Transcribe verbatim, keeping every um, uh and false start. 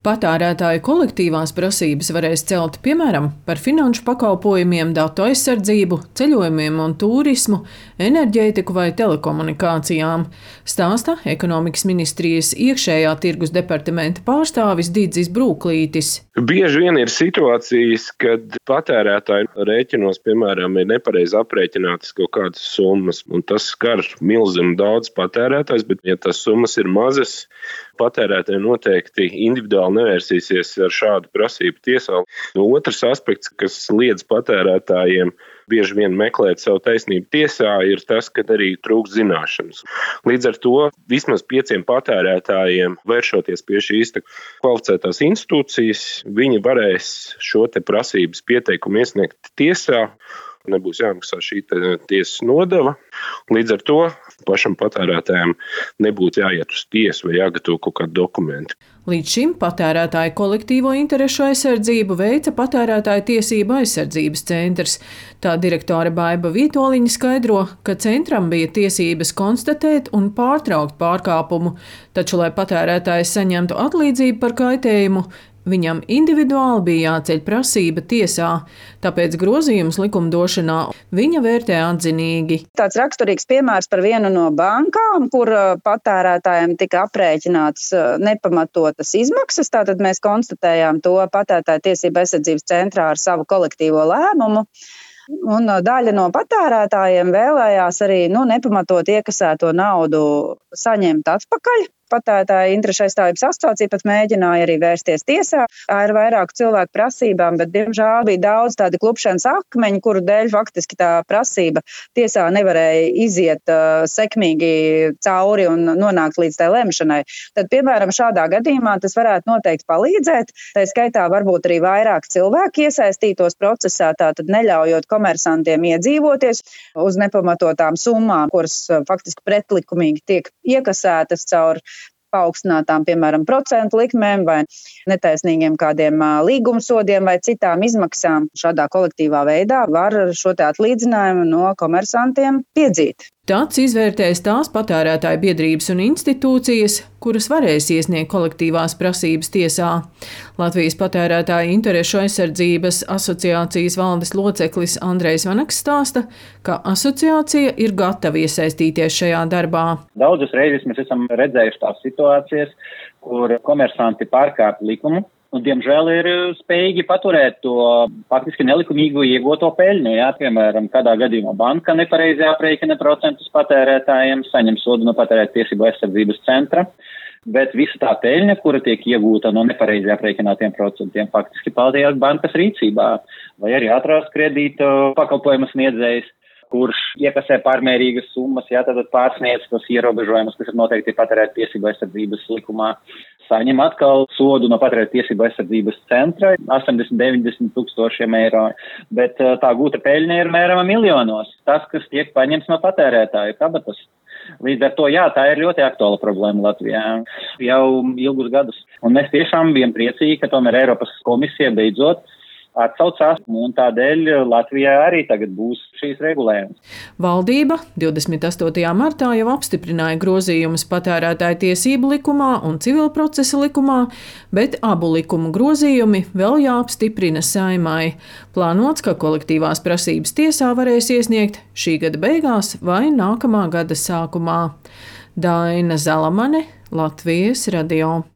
Patērētāju kolektīvās prasības varēs celt, piemēram, par finanšu pakalpojumiem, datu aizsardzību, ceļojumiem un turismu, enerģētiku vai telekomunikācijām, stāsta Ekonomikas ministrijas iekšējā tirgus departamenta pārstāvis Didzis Brūklītis. Bieži vien ir situācijas, kad patērētāju rēķinos, piemēram, ir nepareizi aprēķinātas kaut kādas summas, un tas skar milzinu daudz patērētājs, bet ja tas summas ir mazas, patērētāji noteikti individuāli nevērsīsies ar šādu prasību tiesā. Otrs aspekts, kas liedz patērētājiem bieži vien meklēt savu taisnību tiesā, ir tas, ka arī trūkst zināšanas. Līdz ar to vismaz pieciem patērētājiem, vēršoties pie šīs kvalificētās institūcijas, viņi varēs šo te prasības pieteikumu iesniegt tiesā. Nebūs jāmaksā šī tiesas nodeva. Līdz ar to pašam patērētājam nebūtu jāiet uz tiesu vai jāgatavo kaut kādi dokumenti. Līdz šim patērētāju kolektīvo interešu aizsardzību veica Patērētāju tiesību aizsardzības centrs. Tā direktore Baiba Vītoliņa skaidro, ka centram bija tiesības konstatēt un pārtraukt pārkāpumu, taču, lai patērētājs saņemtu atlīdzību par kaitējumu, viņam individuāli bija jāceļ prasība tiesā, tāpēc grozījums likumdošanā viņa vērtē atzinīgi. Tāds raksturīgs piemērs par vienu no bankām, kur patērētājiem tika aprēķināts nepamatotas izmaksas. Tātad mēs konstatējām to Patērētāju tiesību aizsardzības centrā ar savu kolektīvo lēmumu. Un daļa no patērētājiem vēlējās arī nu, nepamatot iekasēto naudu saņemt atpakaļ. Patērētāju interešu aizstāvības asociācija pat mēģināja arī vērsties tiesā ar vairāku cilvēku prasībām, bet, diemžēl, bija daudz tādi klupšanas akmeņi, kuru dēļ faktiski tā prasība tiesā nevarēja iziet uh, sekmīgi cauri un nonākt līdz tai lemšanai. Tad, piemēram, šādā gadījumā tas varētu noteikti palīdzēt. Tā skaitā varbūt arī vairāk cilvēki iesaistītos procesā, tātad neļaujot komersantiem iedzīvoties uz nepamatotām summām, kuras uh, faktiski pretlikumīgi tiek iekasētas caur paaugstinātām, piemēram, procentu likmēm vai netaisnīgiem kādiem līgumsodiem vai citām izmaksām. Šādā kolektīvā veidā var šo te atlīdzinājumu no komersantiem piedzīt. Tāds izvērtēs tās patērētāju biedrības un institūcijas, kuras varēs iesniegt kolektīvās prasības tiesā. Latvijas Patērētāju interešu aizsardzības asociācijas valdes loceklis Andrejs Vanaks stāsta, ka asociācija ir gatava iesaistīties šajā darbā. Daudzas reizes mēs esam redzējuši tās situācijas, kur komersanti pārkāpj likumu. Un, diemžēl, ir spējīgi paturēt to faktiski nelikumīgu iegūto peļņu. Jā, piemēram, kādā gadījumā banka nepareizi aprēķina procentus patērētājiem, saņem sodu no Patērētāju tiesību aizsardzības centra, bet visa tā peļņa, kura tiek iegūta no nepareizi aprēķinātiem procentiem, faktiski paliek bankas rīcībā, vai arī ātrās kredīta pakalpojumu sniedzējs, kurš iekasē pārmērīgas summas, jā, tad pārsniedz tos ierobežojumus, kas ir noteikti Patērētāju tiesību aizsardzības likumā. Saņem atkal sodu no Patērētāju tiesību aizsardzības centra astoņdesmit līdz deviņdesmit tūkstošiem eiro, bet tā gūta peļņa ir mēram miljonos. Tas, kas tiek paņemts no patērētāju kabatas. Līdz ar to, jā, tā ir ļoti aktuāla problēma Latvijā jau ilgus gadus. Un mēs tiešām bijām priecīgi, ka tomēr Eiropas komisija beidzot atsaucās, un tādēļ Latvijā arī tagad būs šīs regulējums. Valdība divdesmit astotajā martā jau apstiprināja grozījumus Patērētāju tiesību likumā un civilprocesa likumā, bet abu likumu grozījumi vēl jāapstiprina Saeimai. Plānots, ka kolektīvās prasības tiesā varēs iesniegt šī gada beigās vai nākamā gada sākumā. Daina Zalamane, Latvijas radio.